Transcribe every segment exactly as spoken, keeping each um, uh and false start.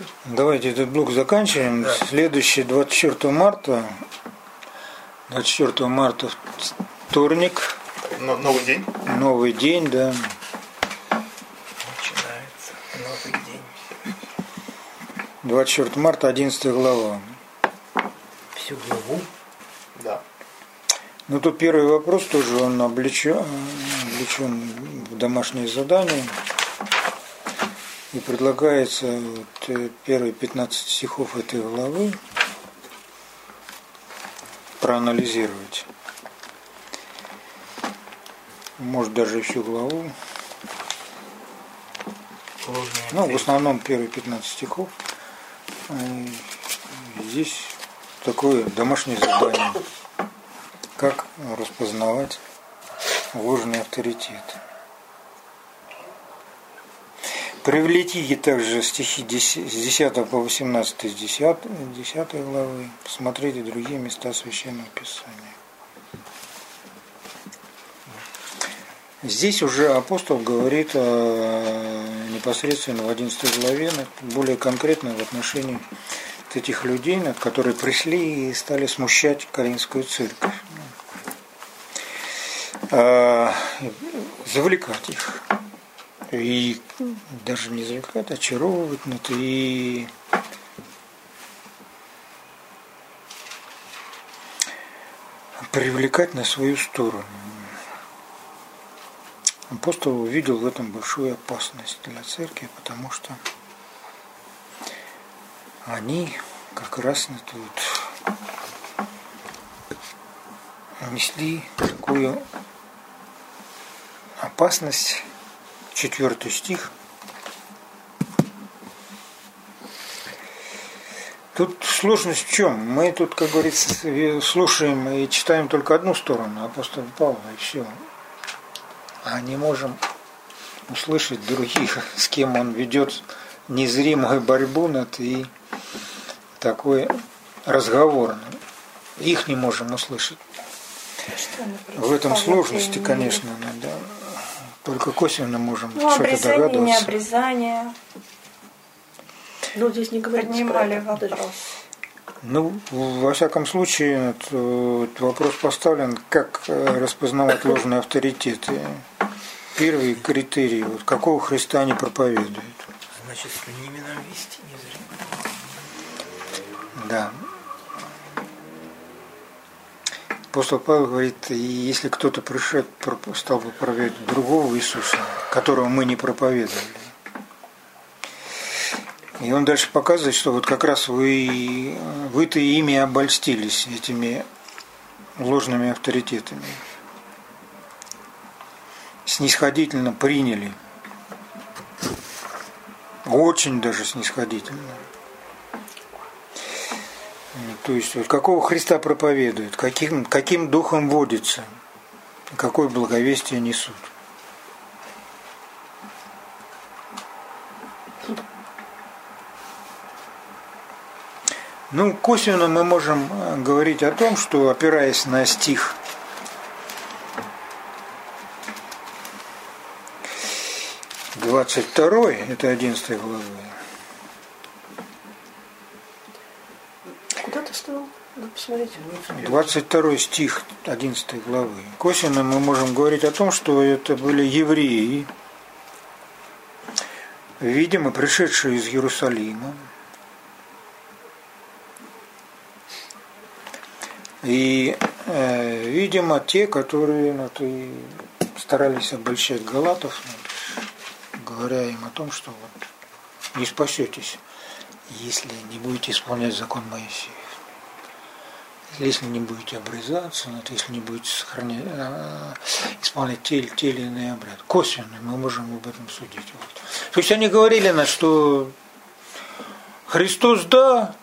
Давайте этот блок заканчиваем. Да. Следующий двадцать четвёртого марта. двадцать четвёртого марта вторник. Но, новый день. Новый день, да. Начинается новый день. двадцать четвёртого марта, одиннадцатая глава. Всю главу? Да. Ну тут первый вопрос тоже, он облечен, облечен в домашнее задание. И предлагается вот первые пятнадцать стихов этой главы проанализировать. Может даже и всю главу. Ну, в основном первые пятнадцать стихов. И здесь такое домашнее задание. Как распознавать ложные авторитеты. Привлеките также стихи с десятого по восемнадцатый из десятой главы. Посмотрите другие места Священного Писания. Здесь уже апостол говорит о, непосредственно в одиннадцатой главе, более конкретно в отношении этих людей, которые пришли и стали смущать Коринфскую церковь. Завлекать их. И даже не завлекать, очаровывать, но и привлекать на свою сторону. Апостол увидел в этом большую опасность для церкви, потому что они как раз тут несли такую опасность. Четвертый стих. Тут сложность в чем? Мы тут, как говорится, слушаем и читаем только одну сторону апостола Павла, и все. А не можем услышать других, с кем он ведет незримую борьбу над и такой разговор. Их не можем услышать. В этом сложности, конечно, да. Только косвенно можем ну, что-то догадываться. Обрезание, не обрезание. Ну, здесь не говорится. Поднимали вопрос. Ну, во всяком случае, вот вопрос поставлен, как распознавать ложные авторитеты. Первый критерий, вот, какого Христа они проповедуют. Значит, с ними нам вести незримо. Да. Апостол Павел говорит, если кто-то пришел, стал бы проповедовать другого Иисуса, которого мы не проповедовали. И он дальше показывает, что вот как раз вы, вы-то ими обольстились, этими ложными авторитетами. Снисходительно приняли. Очень даже снисходительно. То есть, вот какого Христа проповедуют, каким, каким духом водится, какое благовестие несут. Ну, косвенно мы можем говорить о том, что, опираясь на стих двадцать второй, это одиннадцатая глава. Куда ты стоял? Ну, посмотрите. двадцать второй стих одиннадцатой главы. Косвенно мы можем говорить о том, что это были евреи, видимо, пришедшие из Иерусалима. И, э, видимо, те, которые ну, и старались обольщать галатов, ну, говоря им о том, что вот, не спасетесь, если не будете исполнять закон Моисея. Если не будете обрезаться, вот, если не будете сохранять, э, исполнять те, те или иные обряды. Косвенно мы можем об этом судить. Вот. То есть они говорили нам, что Христос, да,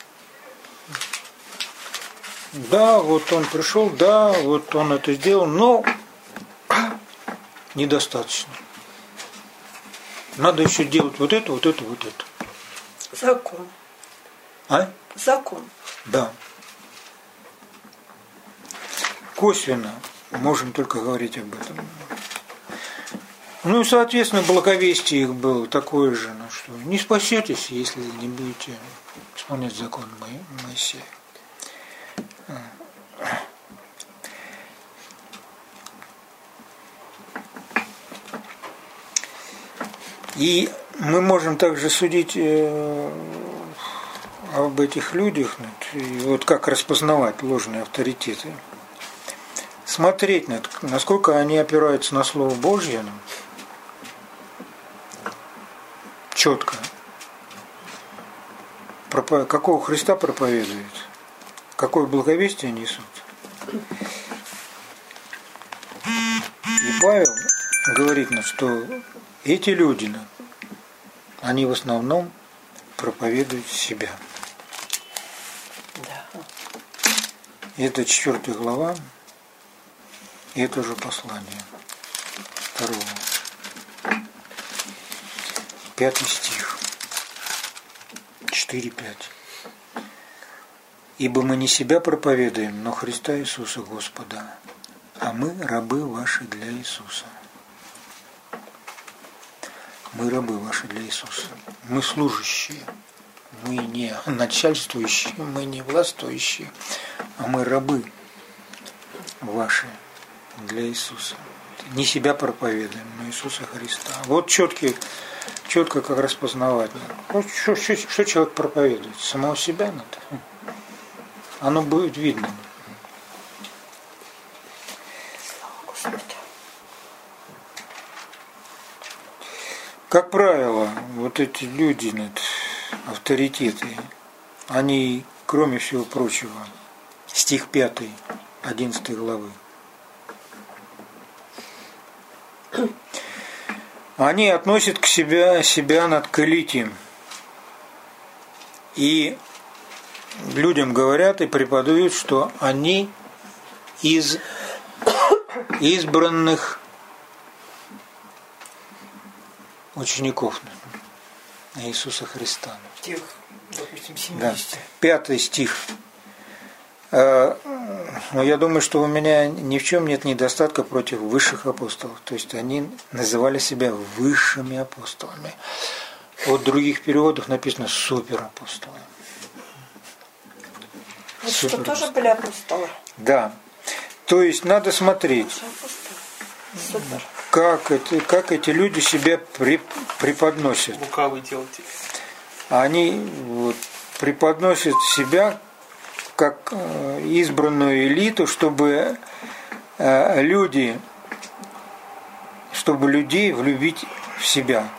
да, вот Он пришел, да, вот Он это сделал, но недостаточно. Надо еще делать вот это, вот это, вот это. Закон. А? Закон. Да. Косвенно можем только говорить об этом. Ну и, соответственно, благовестие их было такое же, ну, что не спасетесь, если не будете исполнять закон Моисея. И мы можем также судить э, об этих людях, и вот как распознавать ложные авторитеты. Смотреть, насколько они опираются на Слово Божье, четко. Какого Христа проповедуют, какое благовестие несут. И Павел говорит нам, что эти люди, они в основном проповедуют себя. Да. Это четвертая глава, и это же послание второго. Пятый стих. четыре пять. Ибо мы не себя проповедуем, но Христа Иисуса Господа, а мы рабы ваши для Иисуса. Мы рабы ваши для Иисуса. Мы служащие. Мы не начальствующие, мы не властвующие, а мы рабы ваши для Иисуса. Не себя проповедуем, но Иисуса Христа. Вот четкий, четко как распознавать. Вот что, что, что человек проповедует? Самого себя надо. Оно будет видно. Как правило, вот эти люди, авторитеты, они, кроме всего прочего, стих пятый, одиннадцатой главы, они относят к себя, себя над к элите. И людям говорят и преподают, что они из избранных учеников Иисуса Христа. Тех, допустим, Да. семьдесят. Пятый стих. Но я думаю, что у меня ни в чем нет недостатка против высших апостолов. То есть они называли себя высшими апостолами. Вот в других переводах написано суперапостолы. Вот что тоже были апостолы. Да. То есть надо смотреть, Супер. как, это, как эти люди себя при, преподносят. Лукавый делатель. Они вот, преподносят себя как избранную элиту, чтобы люди, чтобы людей влюбить в себя.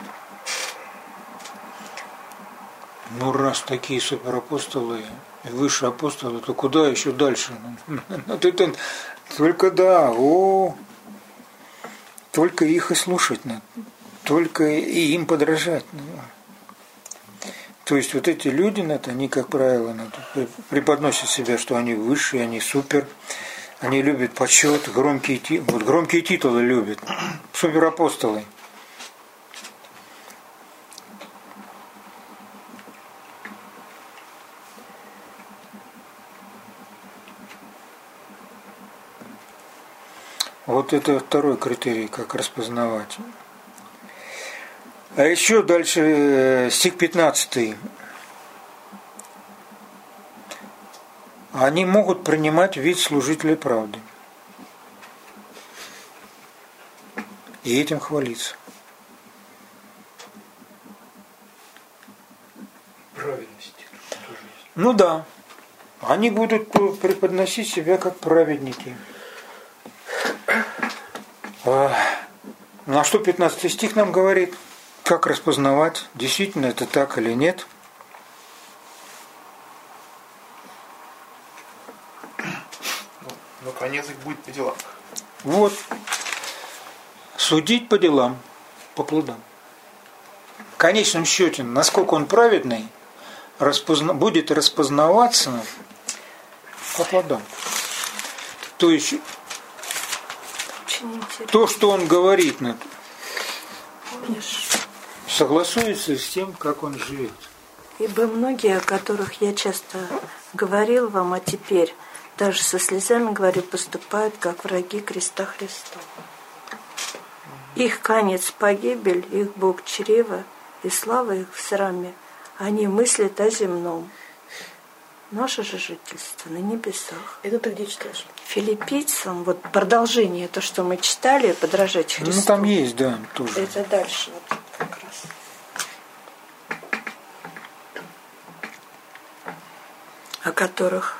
Ну, раз такие суперапостолы, высшие апостолы, то куда еще дальше? Только да, о, только их и слушать надо, только и им подражать надо. То есть вот эти люди, они, как правило, преподносят себя, что они высшие, они супер, они любят почет, громкие титулы, вот громкие титулы любят, суперапостолы. Вот это второй критерий, как распознавать. А еще дальше стих пятнадцатый. Они могут принимать вид служителей правды. И этим хвалиться. Праведность. Ну да. Они будут преподносить себя как праведники. На что пятнадцатый стих нам говорит? Как распознавать, действительно это так или нет. Но конец их будет по делам. Вот. Судить по делам, по плодам. В конечном счете, насколько он праведный, распозна... будет распознаваться по плодам. То есть то, что он говорит, согласуется с тем, как он живет. Ибо многие, о которых я часто говорил вам, а теперь даже со слезами говорю, поступают как враги креста Христова. Их конец погибель, их Бог чрева, и слава их в сраме. Они мыслят о земном. Наше же жительство на небесах. Это ты где читаешь? Филиппийцам, вот продолжение, то, что мы читали, подражать Христу. Ну там есть, да, тоже. Это дальше вот как раз. О которых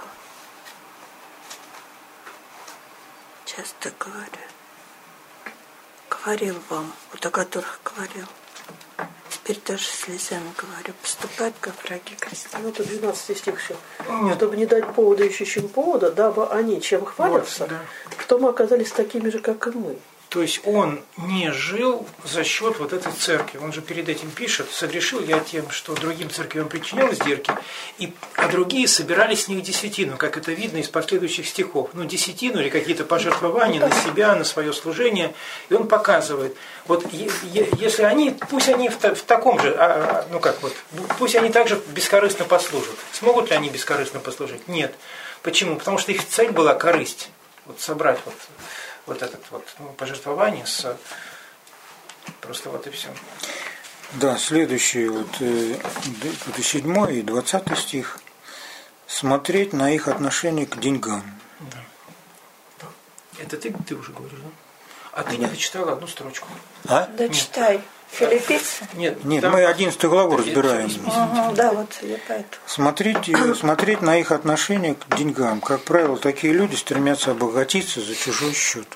часто говорю. Говорил вам, вот о которых говорил. Теперь тоже слезами говорю, поступать как враги Христа. Ну, тут двенадцатый стих еще. Чтобы не дать повода ищущим повода, дабы они чем хвалятся, Вот, да. потом оказались такими же, как и мы. То есть он не жил за счет вот этой церкви. Он же перед этим пишет: согрешил я тем, что другим церквям причинял издержки, и, а другие собирали с них десятину, как это видно из последующих стихов. Ну, десятину или какие-то пожертвования на себя, на свое служение. И он показывает, вот если они, пусть они в, в таком же, ну как вот, пусть они также бескорыстно послужат. Смогут ли они бескорыстно послужить? Нет. Почему? Потому что их цель была корысть. Вот собрать вот вот это вот, ну, пожертвование с... Просто вот и все. Да, следующий, вот, э, это седьмой и двадцатый стих. Смотреть на их отношение к деньгам. Да. Это ты, ты уже говоришь, да? А ты не дочитала одну строчку. А? Да читай. Филиппийцы? Нет, Нет, там... мы одиннадцатую главу разбираем. Угу, да, вот я поэтому. Смотреть, смотреть на их отношение к деньгам. Как правило, такие люди стремятся обогатиться за чужой счет.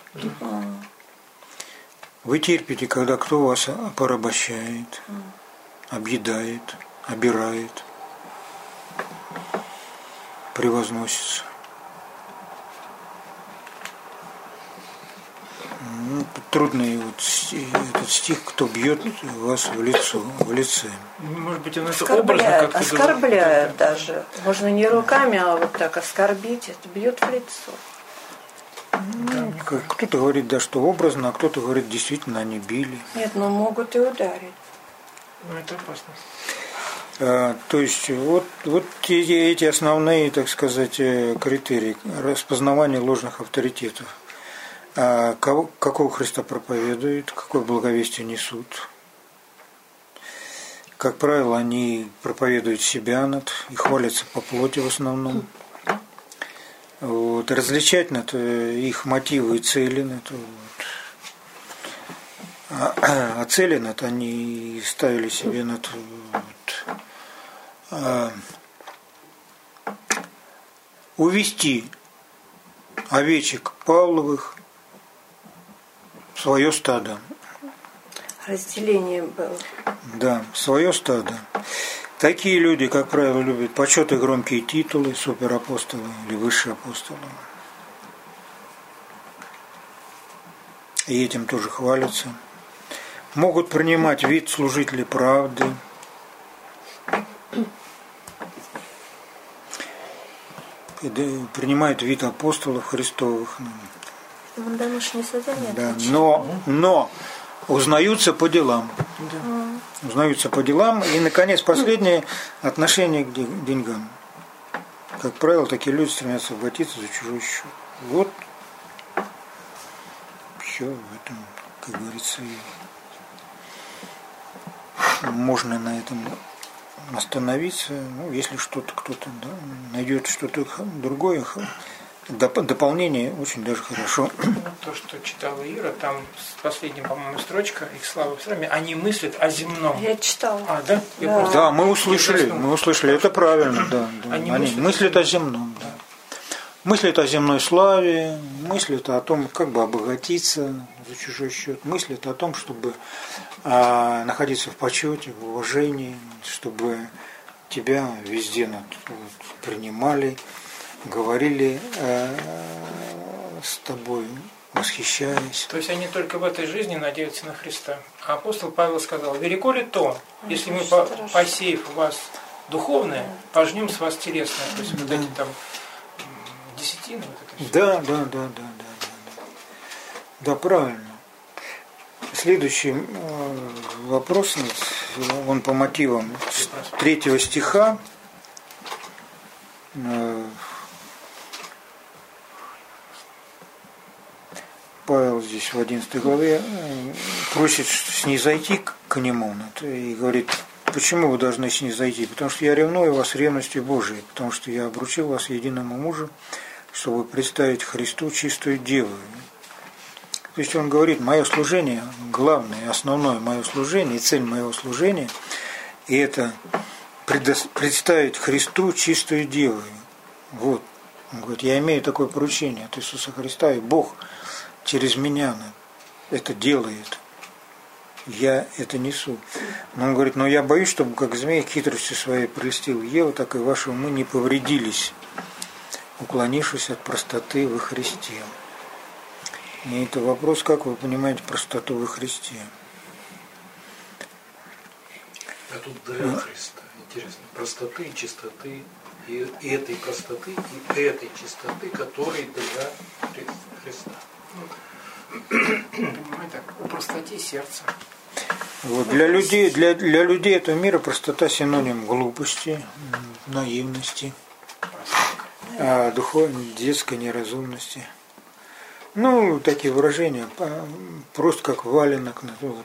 Вы терпите, когда кто вас порабощает, объедает, обирает, превозносится. Ну, трудный вот этот стих, кто бьет вас в лицо, в лице. Может быть, он это образно Оскорбляют, как-то... оскорбляют даже. Можно не руками, а вот так оскорбить, это бьет в лицо. Ну, кто-то говорит, да, что образно, а кто-то говорит, действительно, они били. Нет, но могут и ударить. Ну, это опасно. А, то есть, вот, вот эти, эти основные, так сказать, критерии распознавания ложных авторитетов. А кого, какого Христа проповедуют, какое благовестие несут. Как правило, они проповедуют себя над и хвалятся по плоти в основном. Вот. Различать над их мотивы и цели. Над, вот. а, а цели над они ставили себе над вот, а, увести овечек Павловых в свое стадо. Разделение было. Да, свое стадо. Такие люди, как правило, любят почет и громкие титулы, суперапостолы или высшие апостолы. И этим тоже хвалятся. Могут принимать вид служителей правды. Принимают вид апостолов Христовых. Вон домашнее задание. Да, но, но узнаются по делам. Да. Узнаются по делам. И, наконец, последнее отношение к деньгам. Как правило, такие люди стремятся обратиться за чужой счет. Вот все в этом, как говорится, и можно на этом остановиться. Ну, если что-то кто-то да, найдет что-то другое, дополнение очень даже хорошо. То, что читала Ира, там последняя, по-моему, строчка, их слава в сраме, они мыслят о земном. Я читала. А, да? Я Да. просто- Да, мы услышали, Я мы услышали, это правильно, да. да. Они Они, мыслят мыслят о земном, да. Мыслят о земной славе, мыслят о том, как бы обогатиться за чужой счет, мыслят о том, чтобы а, находиться в почете, в уважении, чтобы тебя везде вот, принимали, говорили э, с тобой, восхищаясь. То есть они только в этой жизни надеются на Христа. А апостол Павел сказал: велико ли то, если мы, по- посеяв в вас духовное, пожнем с вас телесное. То есть вот эти там м, десятины. Вот это всё. Да, да, да, да, да, да, да. Да, правильно. Следующий э, вопрос, он по мотивам с третьего стиха. Э, Павел здесь в одиннадцатой главе просит снизойти к нему и говорит, почему вы должны снизойти? Потому что я ревную вас ревностью Божией, потому что я обручил вас единому мужу, чтобы представить Христу чистую деву. То есть он говорит, мое служение, главное, основное мое служение и цель моего служения, и это представить Христу чистую деву. Вот. Он говорит, я имею такое поручение от Иисуса Христа, и Бог через меня это делает. Я это несу. Но он говорит, но я боюсь, чтобы как змей хитростью своей прельстил Еву, так и ваши умы не повредились, уклонившись от простоты во Христе. И это вопрос, как вы понимаете простоту во Христе. А тут для Христа. Интересно, простоты и чистоты, и этой простоты, и этой чистоты, которые для Христа. Понимаете, так, о простоте сердца. Вот, для, людей, для, для людей этого мира простота синоним глупости, наивности, а духовной, детской неразумности. Ну, такие выражения, просто как валенок.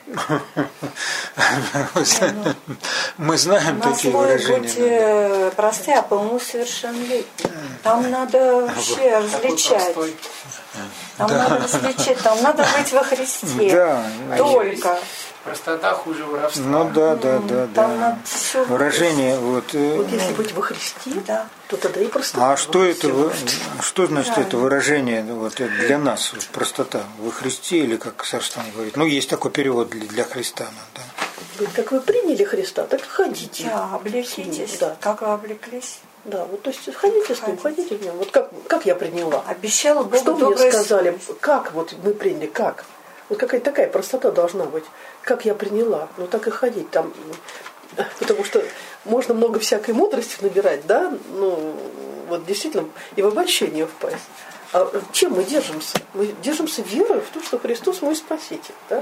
Мы знаем такие выражения. Будьте просты, а по уму совершеннолетний. Там надо вообще различать. Там надо различать, там надо быть во Христе. Да. Только. Простота хуже воровства. Ну да, да, да, да. Выражение вот. Вот если быть во Христе, да, то тогда и простота. А что это? Что значит это выражение вот для нас? Вот, простота во Христе или как Сарстан говорит? Ну есть такой перевод для, для Христа, да. Говорит, как вы приняли Христа, так ходите. Да, облекитесь. Да. Как вы облеклись? Да, вот то есть ходите с ним, ходите в нем. Вот как, как я приняла. Обещала Богу что доброе... мне сказали, как вот мы приняли, как? Вот какая-то такая простота должна быть. Как я приняла, ну так и ходить там. Потому что можно много всякой мудрости набирать, да, ну вот действительно и в обольщение впасть. А чем мы держимся? Мы держимся верой в то, что Христос мой Спаситель, да?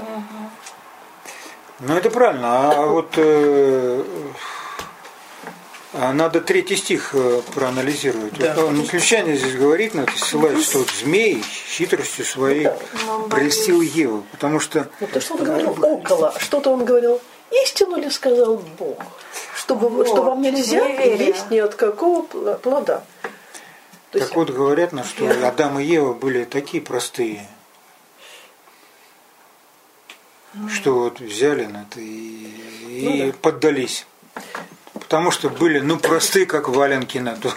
Ну это правильно, а вот э, а надо третий стих проанализировать. Да. Вот, ну, Ключане здесь говорит, надо ссылать, что вот змей хитростью своей ну, да. прельстил Еву, потому что... Ну, то, что он говорил около, что-то он говорил, истину ли сказал Бог, чтобы, вот, что вам нельзя не есть ни от какого плода. То так есть... вот говорят, ну, что Адам и Ева были такие простые, mm. что вот взяли на это и, и ну, да. поддались. Потому что были, ну, простые, как валенки на то.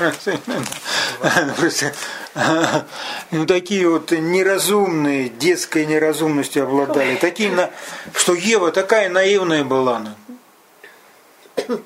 Ну, такие вот неразумные, детской неразумностью обладали. Такие, что Ева такая наивная была. Ну,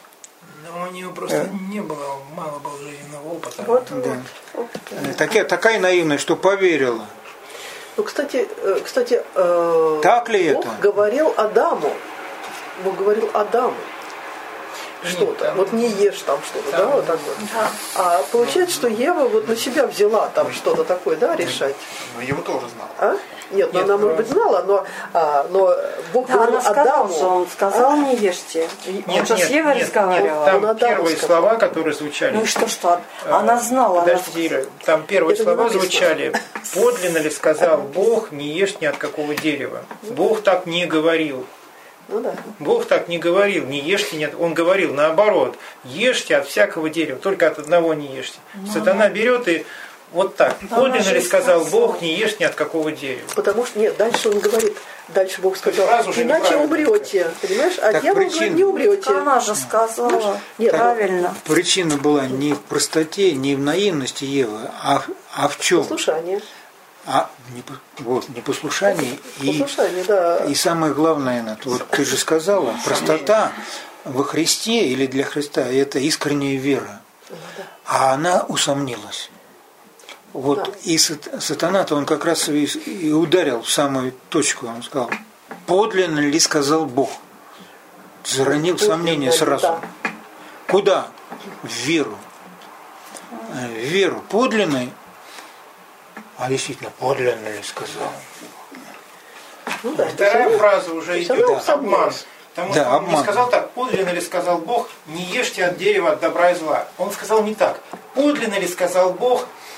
у нее просто не было, мало было жизненного опыта. Вот, да. вот. Такая, такая наивная, что поверила. Ну, кстати, кстати э, так ли Бог это? говорил Адаму. Бог говорил Адаму. Что-то, там, вот не ешь там что-то, там, да, вот так вот. Да. А получается, что Ева вот на себя взяла там что-то такое, да, решать. Но Ева тоже знала. А? Нет, ну она, может быть, знала, но, а, но Бог да, говорил она Адаму. Сказал, он сказал, а? не ешьте. Нет, он же с Евой разговаривал. Там он первые сказал. Слова, которые звучали. Ну и что, что? Она знала. Подожди, Ира, там первые Это слова звучали. Подлинно ли сказал Бог, не ешь ни от какого дерева. Бог так не говорил. Ну, да. Бог так не говорил, не ешьте, нет. Он говорил наоборот, ешьте от всякого дерева, только от одного не ешьте. Ну, Сатана берет и вот так. Да, подлинно ли сказал Бог, не ешь ни от какого дерева? Потому что нет, дальше он говорит, дальше Бог сказал, иначе умрете, понимаешь? А так дьявол причин... говорит, не умрете. Она же сказала, нет, правильно. Причина была не в простоте, не в наивности Евы, а, а в чем? Послушание. А не, вот, непослушание и, да. и самое главное, вот ты же сказала, простота во Христе или для Христа – это искренняя вера, а она усомнилась. Вот, да. И сатана-то он как раз и, и ударил в самую точку, он сказал, подлинно ли сказал Бог, заронил сомнение сразу. Да. Куда? В веру. В веру подлинной. А действительно, подлинно ли сказал? Ну, да, вторая фраза уже идет да. обман. Потому да, что он обман. не сказал так, подлинно ли сказал Бог, не ешьте от дерева от добра и зла. Он сказал не так. Подлинно ли сказал Бог,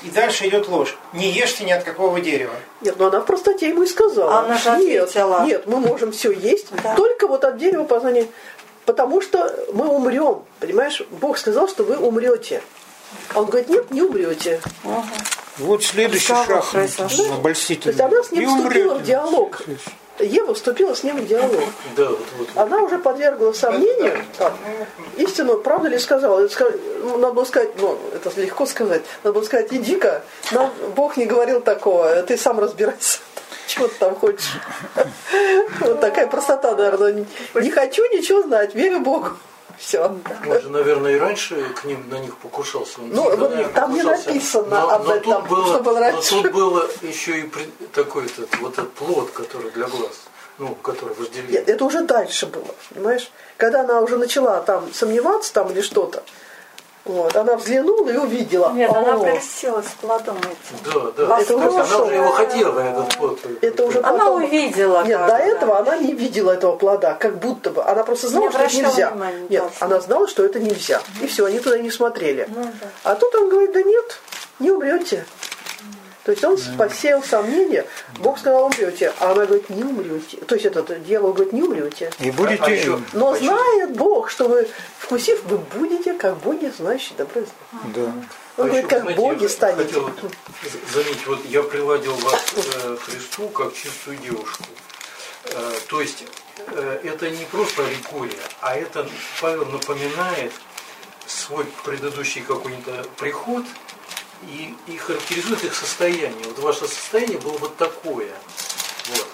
и дальше идет ложь. Не ешьте ни от какого дерева. Нет, ну она в простоте ему и сказала. Она же нет, ответила. нет, мы можем все есть, Да. только вот от дерева познания. Потому что мы умрем. Понимаешь, Бог сказал, что вы умрете. А он говорит, нет, не умрете. Ага. Вот следующий Разговор шаг произошел. То обольстительный. есть она с ним И вступила умрете. в диалог. Ева вступила с ним в диалог. Да, вот, вот. Она уже подвергла сомнению там, истину, правда ли сказала. Это ска- ну, надо было сказать, ну, это легко сказать, надо было сказать, иди-ка, нам Бог не говорил такого, ты сам разбирайся. Чего ты там хочешь? Вот такая простота, наверное. Не хочу ничего знать, верю Богу. Все. Может, наверное, и раньше к ним на них покушался. Он Ну, всегда, вот наверное, там не покушался. написано но, об но этом, тут было, что было раньше. Но тут было еще и при- такой этот, вот этот плод, который для глаз, ну, который вожделение. Нет, это уже дальше было, понимаешь? Когда она уже начала там сомневаться там или что-то, вот, она взглянула и увидела. Нет, она О, прельстилась плодом этим. Да, да. Восторг. То есть она Хорошо. уже его хотела, этот плод. это уже Она потом- увидела. Нет, как, до да. этого она не видела этого плода, как будто бы. Она просто знала, Не что это обращала нельзя. внимания, Нет, должна. она знала, что это нельзя. И все, они туда не смотрели. Ну, да. А тут он говорит, да нет, не умрете. То есть он посеял сомнения. Бог сказал, умрете. А она говорит, не умрете. То есть этот дьявол говорит, не умрете. И будете... А еще- Но А еще- знает Бог, что вы, вкусив, вы будете, как боги, знающие добро и зло. Да. Он А говорит, еще, как знаете, боги я станете. хотел вот з- заметить, вот я приладил вас э, Христу как чистую девушку. Э, то есть э, это не просто аллегория, а это Павел напоминает свой предыдущий какой-то приход и, и характеризует их состояние. Вот ваше состояние было вот такое. Вот.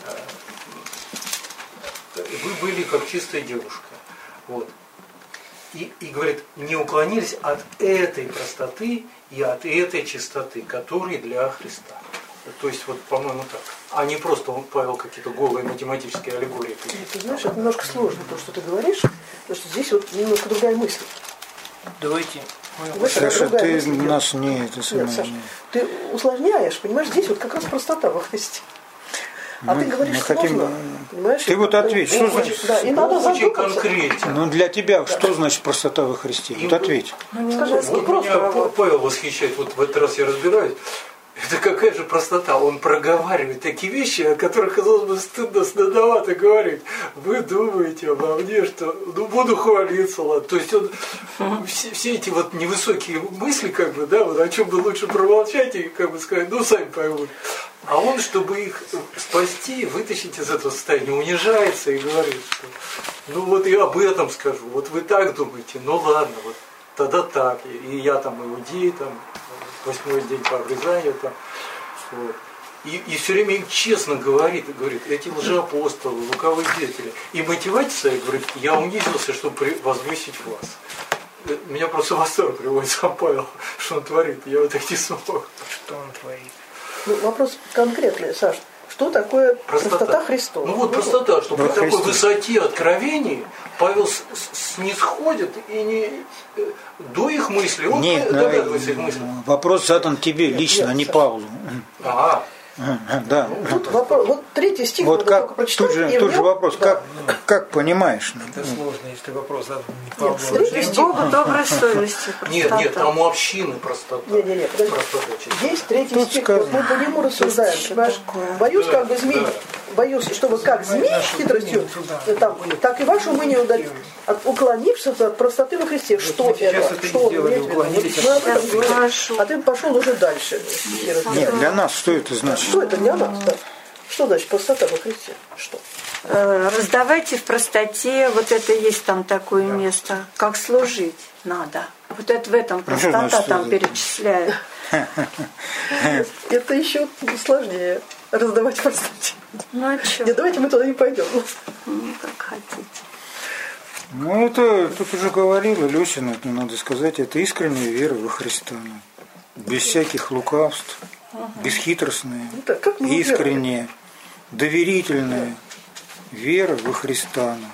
Э, Вы были как чистая девушка. Вот. И, и говорит, не уклонились от этой простоты и от этой чистоты, которые для Христа. То есть, вот, по-моему, так. А не просто он, Павел, какие-то голые математические аллегории. Ты знаешь, это немножко сложно, то, что ты говоришь, потому что здесь вот немножко другая мысль. Давайте. Понимаешь, это Саша, другая ты мысль идет. нас не... Это самое, Нет, Саш, не- ты усложняешь, понимаешь, здесь вот как раз простота во Христе. А Мы- ты говоришь мы хотим, сложно, понимаешь? ты вот ответь, что Очень- значит- Да, и надо Очень задуматься. конкретно. Ну, для тебя что значит простота во Христе? Вот ответь. Ну, Скажи, не вот Вот меня просто Павел восхищает, вот в этот раз я разбираюсь. Это какая же простота. Он проговаривает такие вещи, о которых, казалось бы, стыдно, стыдновато говорить. Вы думаете обо мне, что ну буду хвалиться, ладно. То есть он все, все эти вот невысокие мысли, как бы, да, вот о чем бы лучше промолчать и как бы сказать, ну сами поймут. А он, чтобы их спасти, вытащить из этого состояния, унижается и говорит, что ну вот и об этом скажу. Вот вы так думаете, ну ладно, вот тогда так. И, и я там иудей, там, восьмой день по обрезанию, там, вот. И, и все время им честно говорит, и говорит, эти лжеапостолы, луковые деятели. И мотивация, говорит, я унизился, чтобы при- возвысить вас. Меня просто в восторг приводит сам Павел, что он творит. Я вот так не смог. Что он творит? Ну, вопрос конкретный, Саш. Что такое простота, Простота. Христова? Ну вот простота, что Во при такой Христе. высоте откровений Павел с- с- снисходит и не э, до их мыслей, он Нет, догадывается их на- мысли. вопрос задан тебе лично, нет, а не Саша. Павлу. Ага. Ага, Да. Тут вопрос, вот третий стих Вот надо только как, прочитать. тут же, и в тут же нем- вопрос, да. как, как понимаешь? Это сложно, если вопрос задан не Павлу. Нет, третий стих. Богу доброй совести. Нет, нет, простота. там у общины простота. Не-не-не, подожди. Простота чисто. Есть третий Тут стих, сказано. вот мы по нему рассуждаем, Есть понимаешь? еще такое. Боюсь, Да, как бы змей, да. боюсь, чтобы как змей хитростью, э, там, так и ваше умение удалить, от, уклонившись от простоты во Христе. Что мы сейчас это? это Что и он сделали, имеет в виду? уклонились Мы об этом от- говорим. Хорошо. А ты пошел уже дальше. стихи разбирать. Нет, для нас что это значит? Что это для нас? Да? Что значит простота во Христе? Что? Э, Раздавайте в простоте, вот это есть там такое место, как служить надо. Вот это в этом Ну, что простота значит там служить? перечисляют. Это еще сложнее раздавать в простоте. Ну а что? Нет, давайте мы туда не пойдем. Ну, как хотите. Ну, это, тут уже говорила Люсина, это надо сказать, это искренняя вера во Христа. ну, Без всяких лукавств, бесхитростная, Ну, так, как мы искренняя, доверительная вера во Христа. ну.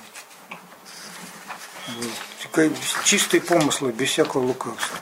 Вот. Такая чистые помыслы, без всякого лукавства.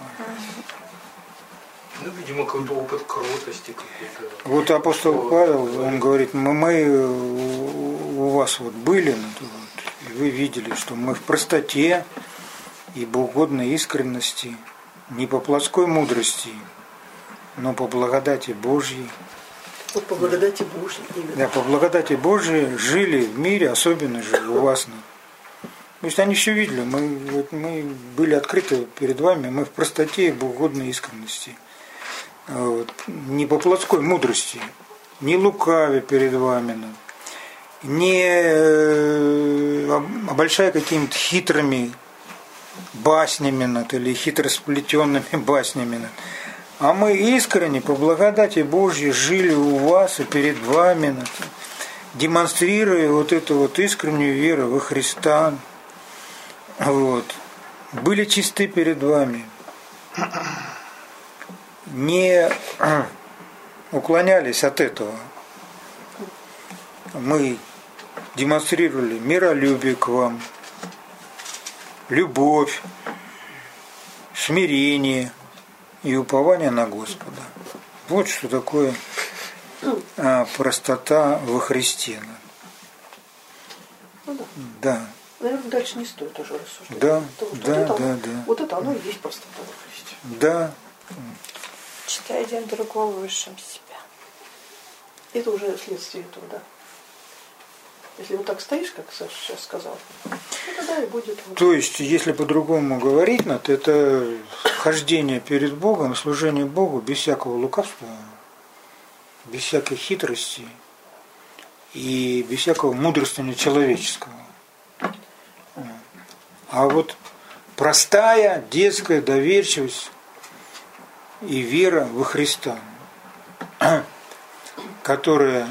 Ну, видимо, какой-то опыт кротости какой-то. Вот апостол Павел, он говорит, мы, мы у вас вот были, ну, вот, и вы видели, что мы в простоте и богоугодной искренности, не по плотской мудрости, но по благодати Божьей. Вот по благодати Божьей именно. Да, по благодати Божьей жили в мире, особенно же у вас. То есть они все видели, мы, вот, мы были открыты перед вами, мы в простоте и богоугодной искренности. Вот. Не по плотской мудрости, не лукаве перед вами, не обольщая какими-то хитрыми баснями или хитросплетенными баснями. А мы искренне, по благодати Божьей, жили у вас и перед вами, демонстрируя вот эту вот искреннюю веру во Христа. Вот. Были чисты перед вами. Не уклонялись от этого. Мы демонстрировали миролюбие к вам, любовь, смирение и упование на Господа. Вот что такое а, простота во Христе. Ну, да. Да. Наверное, дальше не стоит уже рассуждать. Да, вот, вот, да, это, да, оно, да. вот это оно и есть простота во Христе. Да. Читай один другого высшим себя. Это уже следствие этого, да. Если вот так стоишь, как Саша сейчас сказал, то тогда и будет. Вот. То есть, если по-другому говорить, то это хождение перед Богом, служение Богу без всякого лукавства, без всякой хитрости и без всякого мудрствования человеческого. А вот простая детская доверчивость и вера во Христа, которая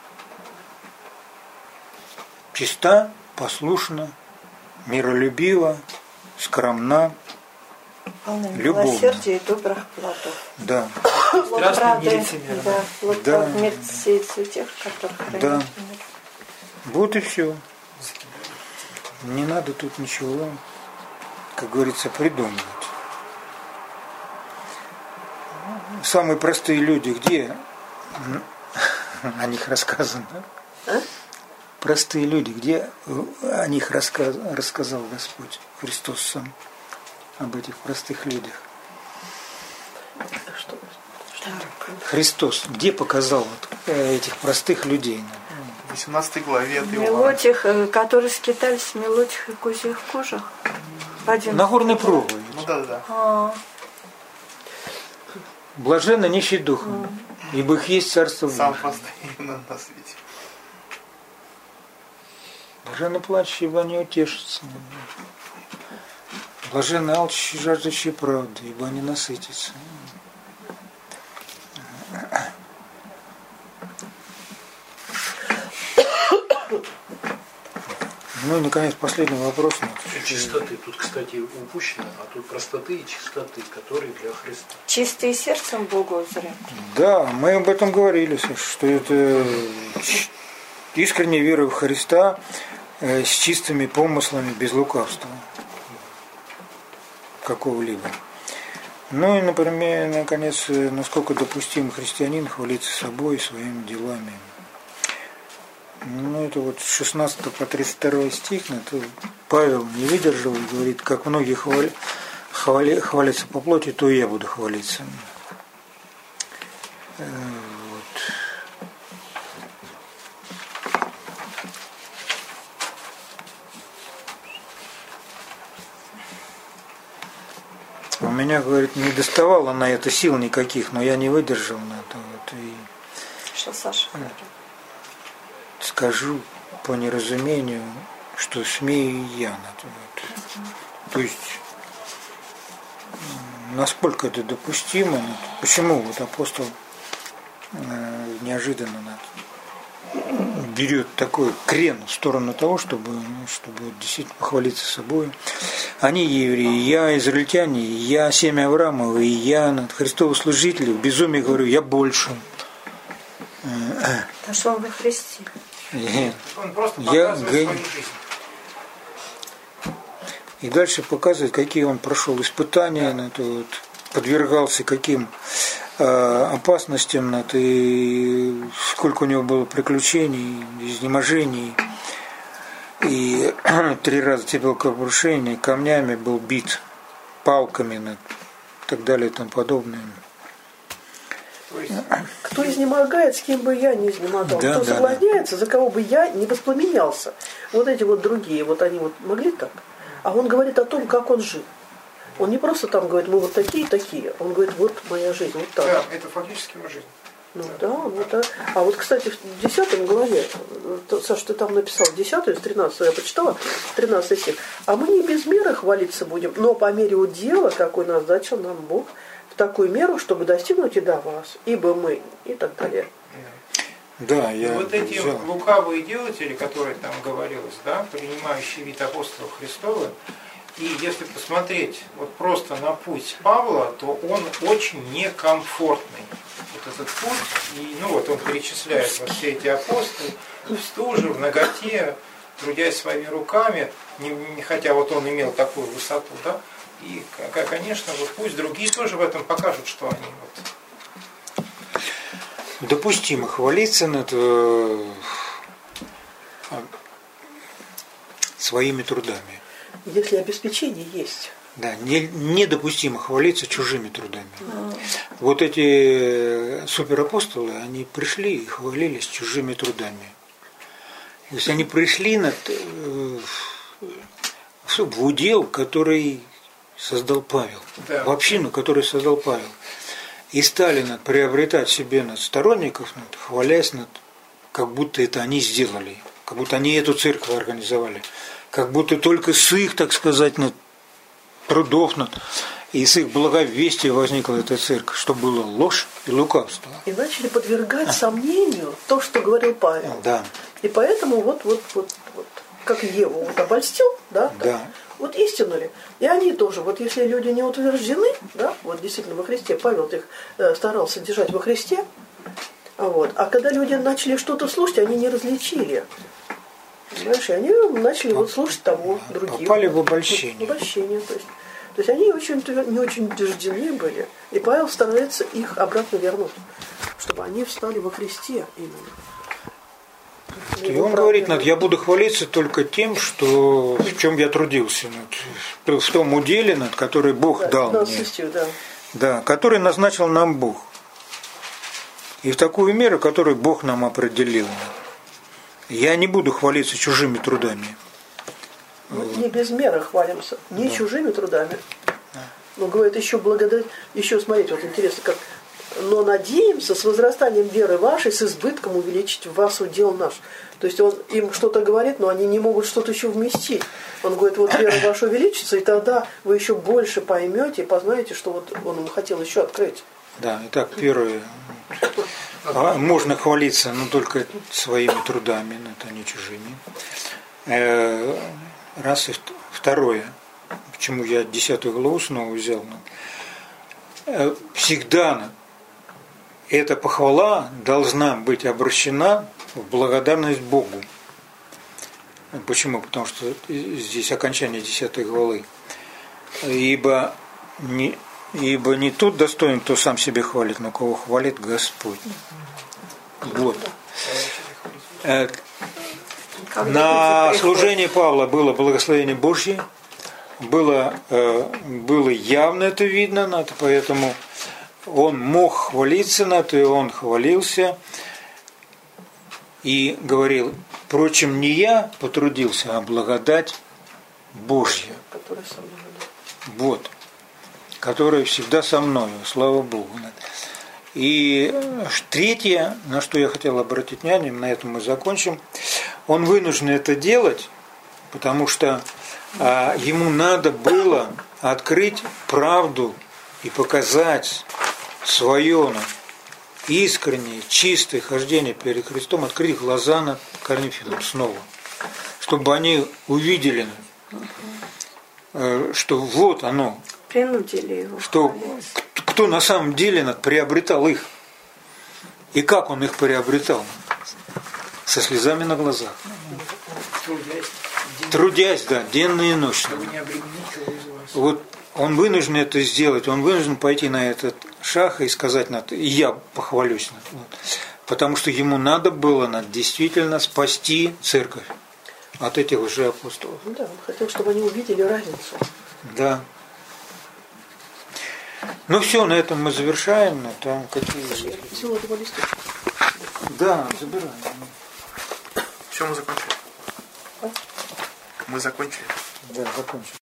чиста, послушна, миролюбива, скромна, Полна любовна. милосердия и добрых плодов. Да. Плод правды, лицемерно. да, плод Да. правды мир сеется у тех, которых хранит Да. мир. Вот и все. Не надо тут ничего, как говорится, придумывать. Самые простые люди, где о них рассказано? А? Простые люди, где о них рассказ, рассказал Господь Христос сам, об этих простых людях? Что? Христос где показал вот этих простых людей? В восемнадцатой главе от В Иоанна. мелодиях, э, которые скитались в мелодиях и козьих кожах. В один- На горной проповеди. Ну да, да, да. А, Блаженно нищий духом, ибо их есть царство Сам Божие. простой именно на свете. Блаженно плачущие, ибо они утешатся. Блаженно алчущие, жаждущие правды, ибо они насытятся. Ну и, наконец, последний вопрос. Чистоты. Тут, кстати, упущено, а тут простоты и чистоты, которые для Христа. чистые сердцем Богу узрят. Да, мы об этом говорили, Саша, что это искренняя вера в Христа э, с чистыми помыслами, без лукавства какого-либо. Ну и, например, наконец, насколько допустим христианин хвалиться собой и своими делами. Ну, это вот с шестнадцатого по тридцать второй стих, это Павел не выдержал и говорит, как многие хвали, хвали, хвалятся по плоти, то и я буду хвалиться. Э, вот. У меня, говорит, не доставало на это сил никаких, но я не выдержал на это. Вот, и Что Саша говорит. скажу по неразумению, что смею и я на это. Вот. То есть, насколько это допустимо, почему вот апостол э, неожиданно берет такой крен в сторону того, чтобы, ну, чтобы действительно похвалиться собой. Они евреи, я израильтяне, я семя Авраамова, и я Христовых служителей, в безумии говорю, я больше. Потому что он во Христе. Он просто Я показывает г- свою жизнь. И дальше показывает, какие он прошел испытания, на это вот, подвергался каким э, опасностям, на это, и сколько у него было приключений, изнеможений. И три раза терпел крушение, камнями был бит, палками, на, и так далее и тому подобное. То есть, кто изнемогает, с кем бы я не изнемогал, Да, кто да, соблазняется, за кого бы я не воспламенялся. Вот эти вот другие, вот они вот могли так. А он говорит о том, как он жил. Он не просто там говорит, мы вот такие, такие. Он говорит, вот моя жизнь, вот так. да, это фактически его жизнь. Ну да, вот, а, а вот, кстати, в десятой главе, то, Саш, ты там написал десятую, с тринадцатой я почитала, тринадцатый стих. А мы не без меры хвалиться будем, но по мере удела, какой назначил нам Бог, в такую меру, чтобы достигнуть и до вас, ибо мы, и так далее. Да, я И вот эти взял. лукавые делатели, которые там говорилось, да, принимающие вид апостолов Христовых, и если посмотреть вот просто на путь Павла, то он очень некомфортный. Вот этот путь, и ну вот он перечисляет вот все эти апостолы в стуже, в наготе, трудясь своими руками, не, не, хотя вот он имел такую высоту, да, и, конечно, вот пусть другие тоже в этом покажут, что они вот. Допустимо хвалиться над э, своими трудами. Если обеспечение есть. Да, не, недопустимо хвалиться чужими трудами. А. Вот эти суперапостолы, они пришли и хвалились чужими трудами. То есть они пришли над, э, в удел, который создал Павел. Да. В общину, который создал Павел. И стали над, приобретать себе над сторонников, над, хвалясь над, как будто это они сделали, как будто они эту церковь организовали, как будто только с их, так сказать, над, трудов над, и с их благовестия возникла эта церковь, что было ложь и лукавство. И начали подвергать а. сомнению то, что говорил Павел. Да. И поэтому вот, вот, вот, вот как Еву вот обольстил, да, да. Вот истину ли. И они тоже, вот если люди не утверждены, да, вот действительно во Христе, Павел их э, старался держать во Христе, вот, а когда люди начали что-то слушать, они не различили. Понимаешь, и они начали вот слушать того, других. Попали в обольщение. В обольщение, то есть. То есть они очень, не очень утверждены были. И Павел старается их обратно вернуть, чтобы они встали во Христе именно. И он говорит, я буду хвалиться только тем, что, в чем я трудился, в том уделе, над который Бог да, дал мне, сестью, да. Да, который назначил нам Бог. И в такую меру, которую Бог нам определил. Я не буду хвалиться чужими трудами. Мы не без меры хвалимся, не да. чужими трудами. Да. Но говорит, еще благодарить, еще смотрите, вот интересно, как но надеемся с возрастанием веры вашей, с избытком увеличить в вас удел наш. То есть он им что-то говорит, но они не могут что-то еще вместить. Он говорит, вот вера ваша увеличится, и тогда вы еще больше поймете и познаете, что вот он им хотел еще открыть. Да, итак, первое. Можно хвалиться, но только своими трудами, но это не чужими. Раз и второе, почему я десятую главу снова взял. Всегда эта похвала должна быть обращена в благодарность Богу. Почему? Потому что здесь окончание десятой главы. Ибо не, ибо не тот достоин, кто сам себе хвалит, но кого хвалит Господь. Вот. На служении Павла было благословение Божье, было, было явно это видно, поэтому он мог хвалиться над, и он хвалился, и говорил, впрочем, не я потрудился, а благодать Божья, вот, которая всегда со мною, слава Богу. И третье, на что я хотел обратить внимание, на этом мы закончим, он вынужден это делать, потому что а, ему надо было открыть правду и показать свое искреннее, чистое хождение перед Христом, открыть глаза над Коринфянам снова, чтобы они увидели, что вот оно, принудили его, что кто на самом деле приобретал их, и как он их приобретал, со слезами на глазах, трудясь, трудясь да, денно и ночно. Вот он вынужден это сделать, он вынужден пойти на этот шаг и сказать, и я похвалюсь. Потому что ему надо было действительно спасти церковь от этих лжеапостолов. Да, он хотел, чтобы они увидели разницу. Да. Ну все, на этом мы завершаем. Там какие Я взяла два листочка. Да, забираем. Все, мы закончили. Мы закончили. Да, закончим.